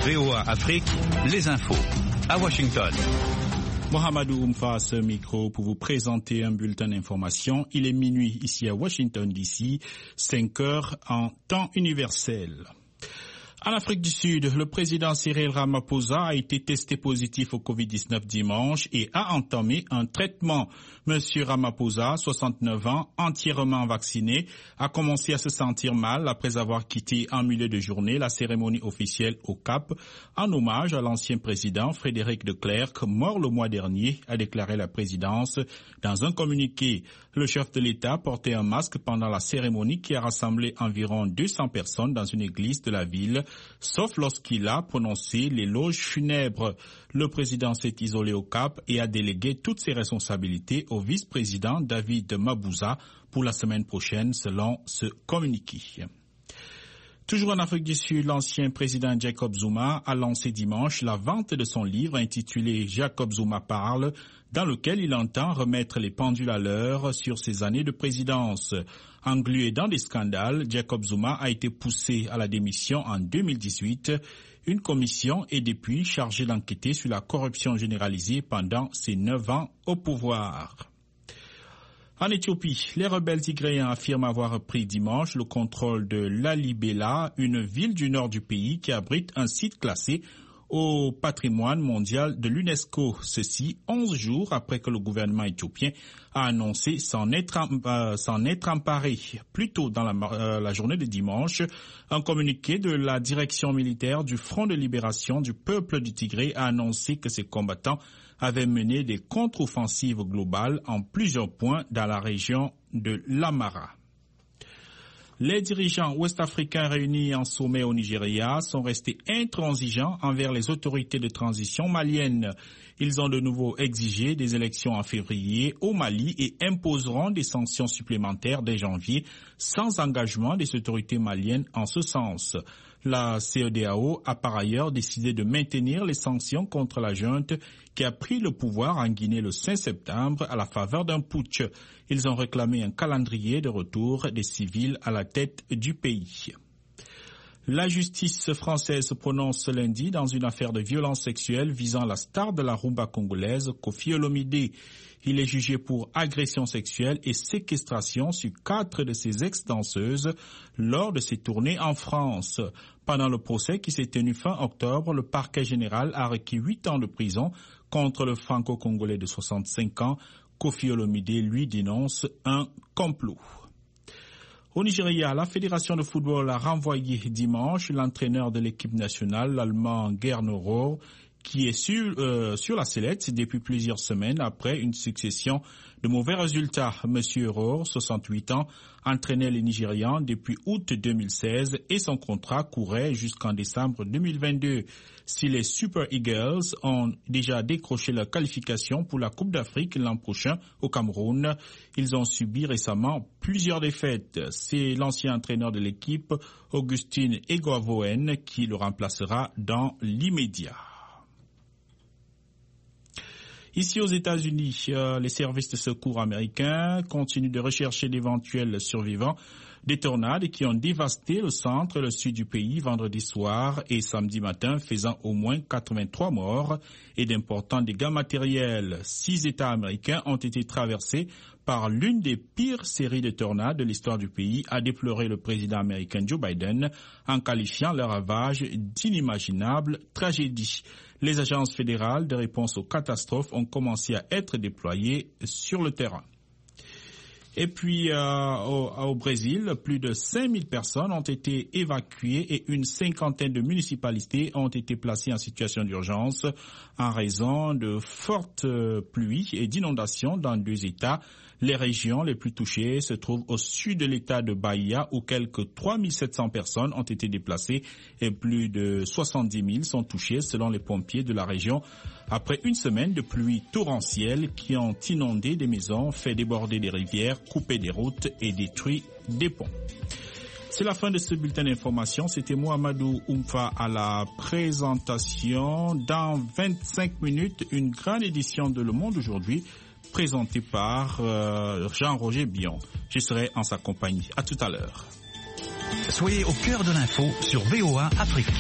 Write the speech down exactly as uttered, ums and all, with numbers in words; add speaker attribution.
Speaker 1: V O A Afrique, les infos. À Washington.
Speaker 2: Mohamedou Oumfa à ce micro pour vous présenter un bulletin d'information. Il est minuit ici à Washington D C, cinq heures en temps universel. En Afrique du Sud, le président Cyril Ramaphosa a été testé positif au covid dix-neuf dimanche et a entamé un traitement. Monsieur Ramaphosa, soixante-neuf ans, entièrement vacciné, a commencé à se sentir mal après avoir quitté en milieu de journée la cérémonie officielle au Cap en hommage à l'ancien président Frédéric de Klerk, mort le mois dernier, a déclaré la présidence dans un communiqué. Le chef de l'État portait un masque pendant la cérémonie qui a rassemblé environ deux cents personnes dans une église de la ville, sauf lorsqu'il a prononcé l'éloge funèbre. Le président s'est isolé au Cap et a délégué toutes ses responsabilités au vice-président David Mabuza pour la semaine prochaine, selon ce communiqué. Toujours en Afrique du Sud, l'ancien président Jacob Zuma a lancé dimanche la vente de son livre intitulé « Jacob Zuma parle », dans lequel il entend remettre les pendules à l'heure sur ses années de présidence. Englué dans des scandales, Jacob Zuma a été poussé à la démission en deux mille dix-huit. Une commission est depuis chargée d'enquêter sur la corruption généralisée pendant ses neuf ans au pouvoir. En Éthiopie, les rebelles tigréens affirment avoir pris dimanche le contrôle de Lalibela, une ville du nord du pays qui abrite un site classé au patrimoine mondial de l'UNESCO. Ceci onze jours après que le gouvernement éthiopien a annoncé s'en être, euh, s'en être emparé. Plus tôt dans la, euh, la journée de dimanche, un communiqué de la direction militaire du Front de libération du peuple du Tigré a annoncé que ses combattants avaient mené des contre-offensives globales en plusieurs points dans la région de l'Amara. Les dirigeants ouest-africains réunis en sommet au Nigeria sont restés intransigeants envers les autorités de transition maliennes. Ils ont de nouveau exigé des élections en février au Mali et imposeront des sanctions supplémentaires dès janvier sans engagement des autorités maliennes en ce sens. La C E D A O a par ailleurs décidé de maintenir les sanctions contre la junte qui a pris le pouvoir en Guinée le cinq septembre à la faveur d'un putsch. Ils ont réclamé un calendrier de retour des civils à la tête du pays. La justice française se prononce ce lundi dans une affaire de violence sexuelle visant la star de la rumba congolaise, Koffi Olomide. Il est jugé pour agression sexuelle et séquestration sur quatre de ses ex-danseuses lors de ses tournées en France. Pendant le procès qui s'est tenu fin octobre, le parquet général a requis huit ans de prison contre le franco-congolais de soixante-cinq ans. Koffi Olomide lui dénonce un complot. Au Nigeria, la fédération de football a renvoyé dimanche l'entraîneur de l'équipe nationale, l'Allemand Gerd Rohr, qui est sur, euh, sur la sellette depuis plusieurs semaines après une succession de mauvais résultats. Monsieur Rohr, soixante-huit ans, entraînait les Nigérians depuis août deux mille seize et son contrat courait jusqu'en décembre deux mille vingt-deux. Si les Super Eagles ont déjà décroché leur qualification pour la Coupe d'Afrique l'an prochain au Cameroun, ils ont subi récemment plusieurs défaites. C'est l'ancien entraîneur de l'équipe, Augustine Egoavoen, qui le remplacera dans l'immédiat. Ici aux États-Unis, euh, les services de secours américains continuent de rechercher d'éventuels survivants des tornades qui ont dévasté le centre et le sud du pays vendredi soir et samedi matin, faisant au moins quatre-vingt-trois morts et d'importants dégâts matériels. Six États américains ont été traversés par l'une des pires séries de tornades de l'histoire du pays, a déploré le président américain Joe Biden en qualifiant le ravage d'inimaginables tragédies. Les agences fédérales de réponse aux catastrophes ont commencé à être déployées sur le terrain. Et puis euh, au, au Brésil, plus de cinq mille personnes ont été évacuées et une cinquantaine de municipalités ont été placées en situation d'urgence en raison de fortes pluies et d'inondations dans deux États. Les régions les plus touchées se trouvent au sud de l'État de Bahia où quelques trois mille sept cents personnes ont été déplacées et plus de soixante-dix mille sont touchées selon les pompiers de la région après une semaine de pluies torrentielles qui ont inondé des maisons, fait déborder des rivières, coupé des routes et détruit des ponts. C'est la fin de ce bulletin d'information. C'était Mohamedou Oumfa à la présentation. Dans vingt-cinq minutes, une grande édition de Le Monde aujourd'hui présentée par euh, Jean-Roger Bion. Je serai en sa compagnie. À tout à l'heure.
Speaker 1: Soyez au cœur de l'info sur V O A Afrique.